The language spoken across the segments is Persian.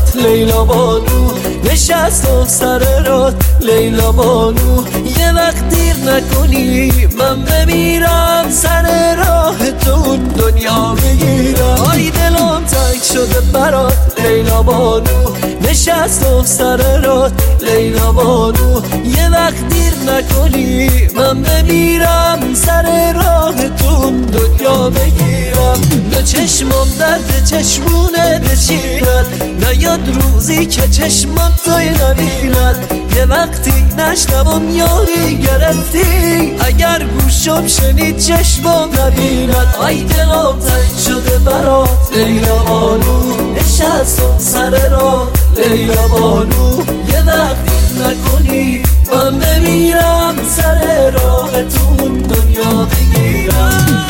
لیلا بانو نشستم سر رات لیلا بانو یه وقت دیر نکنی من بمیرم سر راه تو دنیا بگیرم آی دلم تنگ شده برات لیلا بانو نشستم سر رات لیلا بانو یه وقت دیر نکنی من بمیرم سر راه تو دنیا بگیرم به چشمم درد چشمونه بچیند نیاد روزی که چشمم توی نبیند یه وقتی نشنوم یاری گرفتی اگر گوشم شنید چشمم نبیند آی دلم تنگ شده برات لیلا بانو نشستم سر راه لیلا بانو یه وقتی نکنی من بمیرم سر راه تو دنیا بگیرم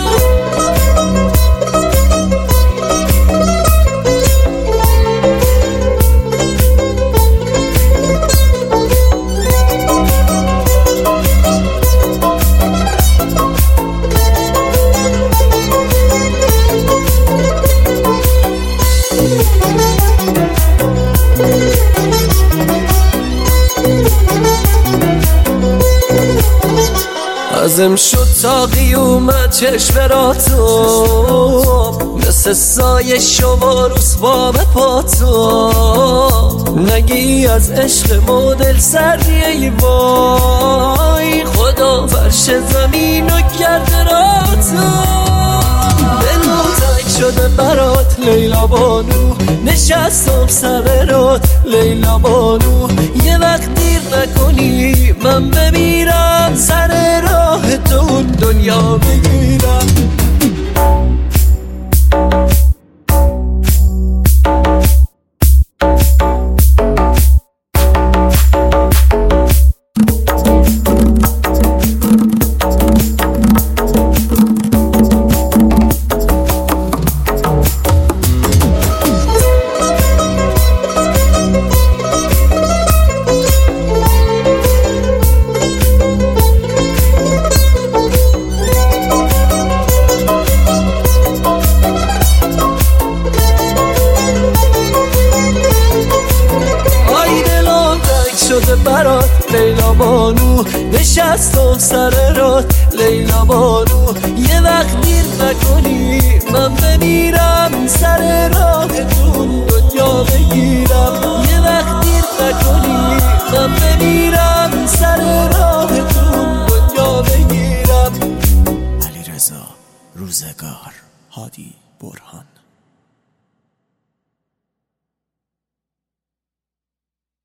ازم شد تا قیومت چشم را تو مثل سایه شما روسبا به پا تو نگی از عشق مدل سردی ای وای خدا فرش زمین و کرده را تو دلم تنگ شده برات لیلا بانو نشستم سر رات لیلا بانو یه وقت دیر نکنی من بمیرم سر راه تو دنیا بگیرم شده برات لیلا بانو نشستم سر رات لیلا بانو یه وقت دیر نکنی من بمیرم سر راه تو دنیا بگیرم یه وقت دیر نکنی من بمیرم سر راه تو دنیا بگیرم. علیرضا روزگار، هادی برهان.